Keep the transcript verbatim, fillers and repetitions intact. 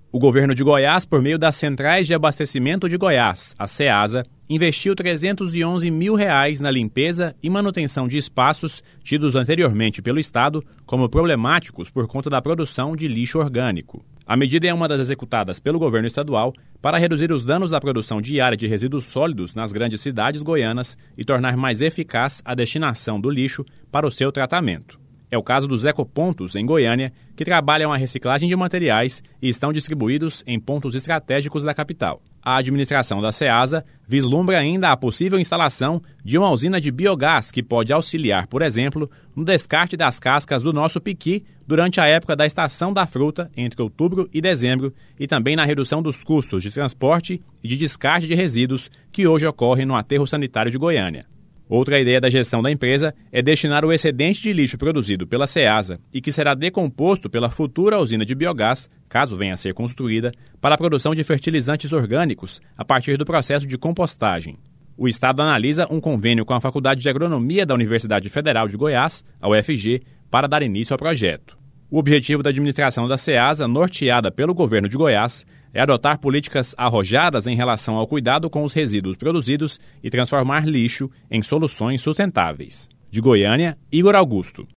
O governo de Goiás, por meio das Centrais de Abastecimento de Goiás, a CEASA, investiu trezentos e onze mil reais na limpeza e manutenção de espaços tidos anteriormente pelo Estado como problemáticos por conta da produção de lixo orgânico. A medida é uma das executadas pelo governo estadual para reduzir os danos da produção diária de resíduos sólidos nas grandes cidades goianas e tornar mais eficaz a destinação do lixo para o seu tratamento. É o caso dos ecopontos, em Goiânia, que trabalham a reciclagem de materiais e estão distribuídos em pontos estratégicos da capital. A administração da CEASA vislumbra ainda a possível instalação de uma usina de biogás que pode auxiliar, por exemplo, no descarte das cascas do nosso piqui durante a época da estação da fruta, entre outubro e dezembro, e também na redução dos custos de transporte e de descarte de resíduos que hoje ocorrem no aterro sanitário de Goiânia. Outra ideia da gestão da empresa é destinar o excedente de lixo produzido pela CEASA e que será decomposto pela futura usina de biogás, caso venha a ser construída, para a produção de fertilizantes orgânicos a partir do processo de compostagem. O Estado analisa um convênio com a Faculdade de Agronomia da Universidade Federal de Goiás, a U F G, para dar início ao projeto. O objetivo da administração da CEASA, norteada pelo governo de Goiás, é adotar políticas arrojadas em relação ao cuidado com os resíduos produzidos e transformar lixo em soluções sustentáveis. De Goiânia, Igor Augusto.